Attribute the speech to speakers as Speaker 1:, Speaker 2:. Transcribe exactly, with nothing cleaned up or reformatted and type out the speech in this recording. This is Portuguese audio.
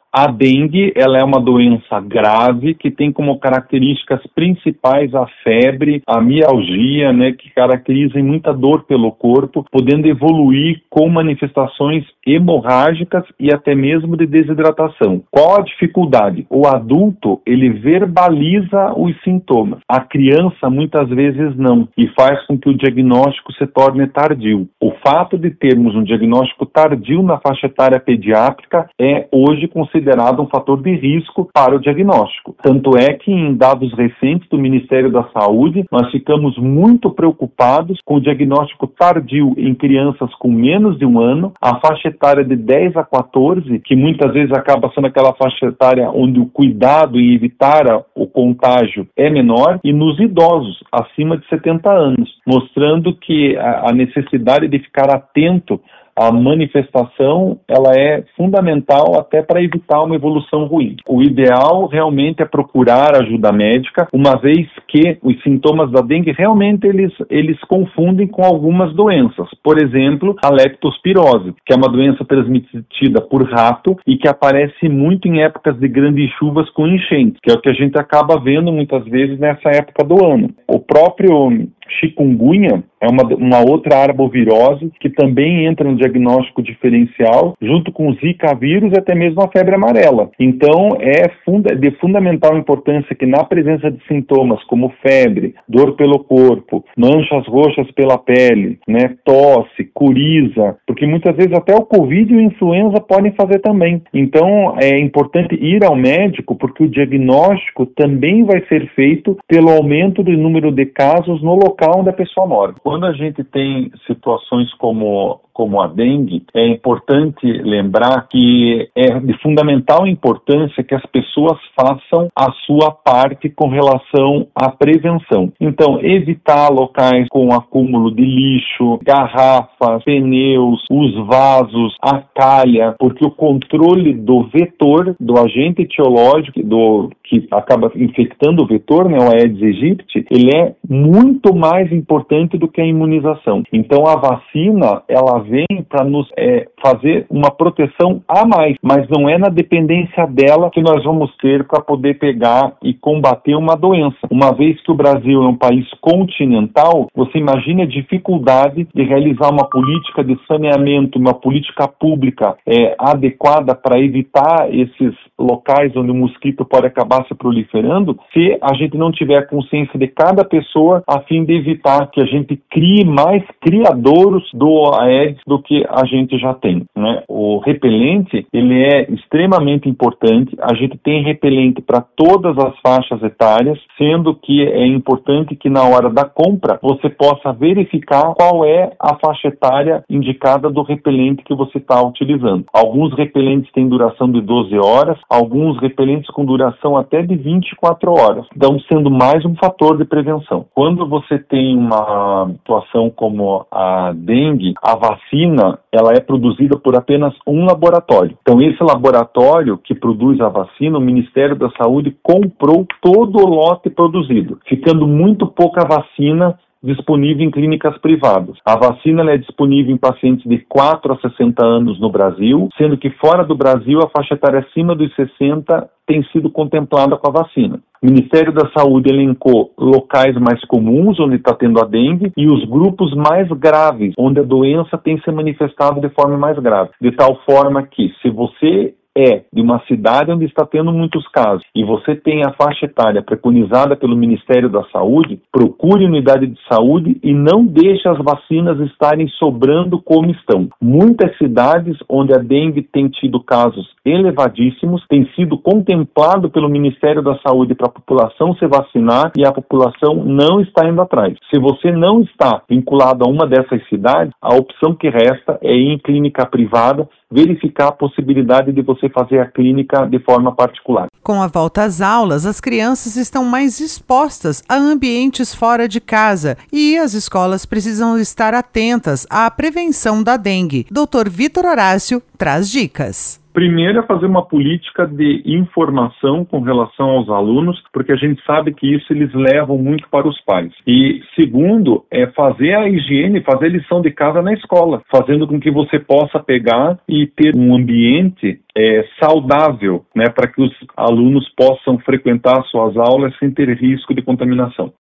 Speaker 1: A dengue, ela é uma doença grave que tem como características principais a febre, a mialgia, né, que caracterizam muita dor pelo corpo, podendo evoluir com manifestações hemorrágicas e até mesmo de desidratação. Qual a dificuldade? O adulto, ele verbaliza os sintomas. A criança, muitas vezes, não, e faz com que o diagnóstico se torne tardio. O fato de termos um diagnóstico tardio na faixa etária pediátrica é hoje considerado um fator de risco para o diagnóstico. Tanto é que em dados recentes do Ministério da Saúde, nós ficamos muito preocupados com o diagnóstico tardio em crianças com menos de um ano, a faixa etária de dez a quatorze, que muitas vezes acaba sendo aquela faixa etária onde o cuidado em evitar o contágio é menor, e nos idosos acima de setenta anos, mostrando que a necessidade de ficar atento a manifestação, ela é fundamental até para evitar uma evolução ruim. O ideal realmente é procurar ajuda médica, uma vez que os sintomas da dengue realmente eles, eles confundem com algumas doenças. Por exemplo, a leptospirose, que é uma doença transmitida por rato e que aparece muito em épocas de grandes chuvas com enchentes, que é o que a gente acaba vendo muitas vezes nessa época do ano. O próprio chikungunya é uma, uma outra arbovirose que também entra no diagnóstico diferencial, junto com o Zika vírus e até mesmo a febre amarela. Então, é funda, de fundamental importância que na presença de sintomas como febre, dor pelo corpo, manchas roxas pela pele, né, tosse, coriza, porque muitas vezes até o Covid e a influenza podem fazer também. Então, é importante ir ao médico, porque o diagnóstico também vai ser feito pelo aumento do número de casos no local onde a pessoa mora. Quando a gente tem situações como como a dengue, é importante lembrar que é de fundamental importância que as pessoas façam a sua parte com relação à prevenção. Então, evitar locais com acúmulo de lixo, garrafas, pneus, os vasos, a calha, porque o controle do vetor, do agente etiológico, do, que acaba infectando o vetor, né, o Aedes aegypti, ele é muito mais importante do que a imunização. Então, a vacina, ela vem para nos é, fazer uma proteção a mais, mas não é na dependência dela que nós vamos ter para poder pegar e combater uma doença. Uma vez que o Brasil é um país continental, você imagina a dificuldade de realizar uma política de saneamento, uma política pública é, adequada para evitar esses locais onde o mosquito pode acabar se proliferando, se a gente não tiver consciência de cada pessoa, a fim de evitar que a gente crie mais criadouros do Aedes do que a gente já tem, né? O repelente, ele é extremamente importante. A gente tem repelente para todas as faixas etárias, sendo que é importante que na hora da compra você possa verificar qual é a faixa etária indicada do repelente que você está utilizando. Alguns repelentes têm duração de doze horas, alguns repelentes com duração até de vinte e quatro horas, então sendo mais um fator de prevenção. Quando você tem uma situação como a dengue, a vacina, ela é produzida por apenas um laboratório. Então, esse laboratório que produz a vacina, o Ministério da Saúde comprou todo o lote produzido, ficando muito pouca vacina disponível em clínicas privadas. A vacina ela é disponível em pacientes de quatro a sessenta anos no Brasil, sendo que fora do Brasil a faixa etária acima dos sessenta tem sido contemplada com a vacina. O Ministério da Saúde elencou locais mais comuns onde está tendo a dengue e os grupos mais graves, onde a doença tem se manifestado de forma mais grave. De tal forma que, se você é de uma cidade onde está tendo muitos casos e você tem a faixa etária preconizada pelo Ministério da Saúde, procure unidade de saúde e não deixe as vacinas estarem sobrando como estão. Muitas cidades onde a dengue tem tido casos elevadíssimos, tem sido contemplado pelo Ministério da Saúde para a população se vacinar e a população não está indo atrás. Se você não está vinculado a uma dessas cidades, a opção que resta é ir em clínica privada, verificar a possibilidade de você fazer a clínica de forma particular.
Speaker 2: Com a volta às aulas, as crianças estão mais expostas a ambientes fora de casa e as escolas precisam estar atentas à prevenção da dengue. doutor Vitor Horácio traz dicas.
Speaker 1: Primeiro é fazer uma política de informação com relação aos alunos, porque a gente sabe que isso eles levam muito para os pais. E segundo é fazer a higiene, fazer a lição de casa na escola, fazendo com que você possa pegar e ter um ambiente é, saudável, né, para que os alunos possam frequentar suas aulas sem ter risco de contaminação.